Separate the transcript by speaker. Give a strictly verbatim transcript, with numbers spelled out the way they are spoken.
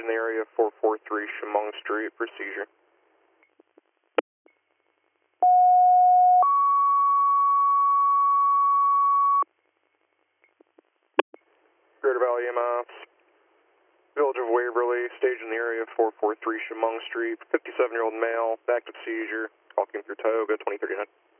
Speaker 1: in the area, four four three Chemung Street for seizure. Greater Valley E M S, Village of Waverly, stage in the area, four four three Chemung Street, fifty-seven-year-old male, active seizure, walking through Tioga, twenty thirty-nine.